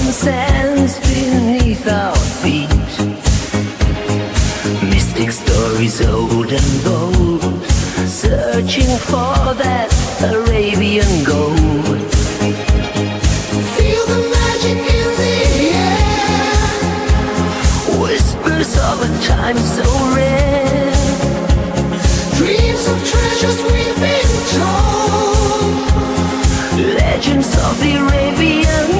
sands beneath our feet. Mystic stories old and bold, searching for that Arabian gold. Feel the magic in the air, whispers of a time so rare. Dreams of treasures we've been told, legends of the Arabian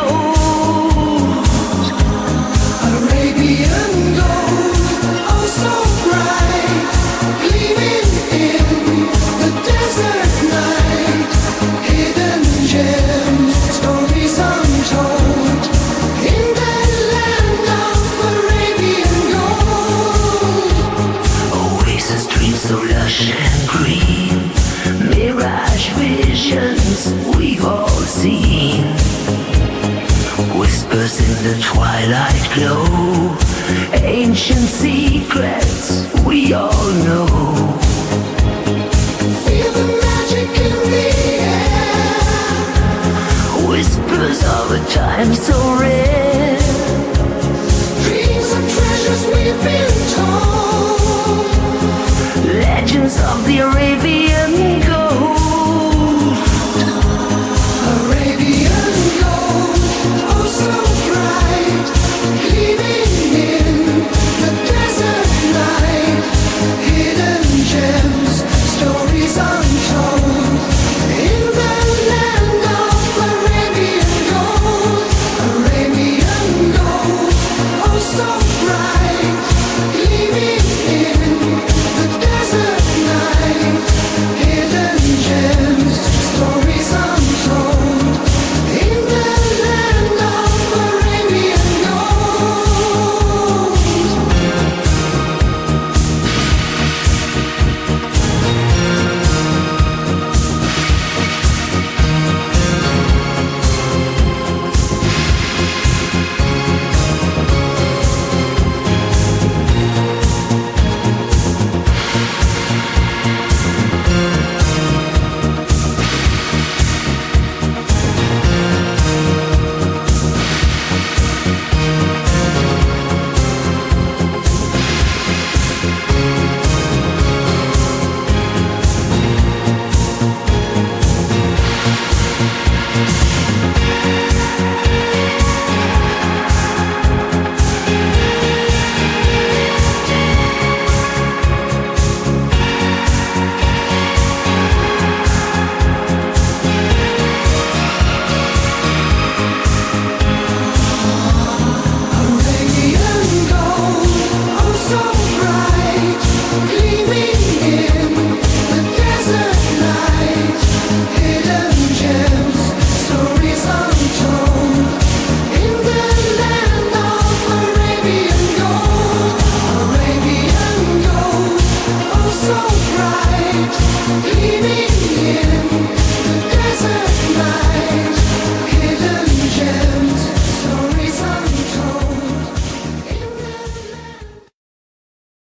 gold. Arabian gold, oh so bright, gleaming in the desert night. Hidden gems, stories untold, in the land of Arabian gold. Oasis dreams so lush and green, mirage visions we've all seen. Whispers in the twilight glow, ancient secrets we all know. Feel the magic in the air, whispers of a time so rare. Dreams of treasures we've been told, legends of the Arabian gold. Arabian gold, oh so bright, gleaming in the desert night. Hidden gems, stories untold, in the land of Arabian gold. Arabian gold, oh so bright, gleaming in the desert night. Hidden gems, stories untold, in the land of Arabian gold. Arabian gold, oh so bright, gleaming in the desert night. Hidden gems, stories untold, in the land of Arabian gold. Arabian gold, oh so bright, gleaming in the desert night.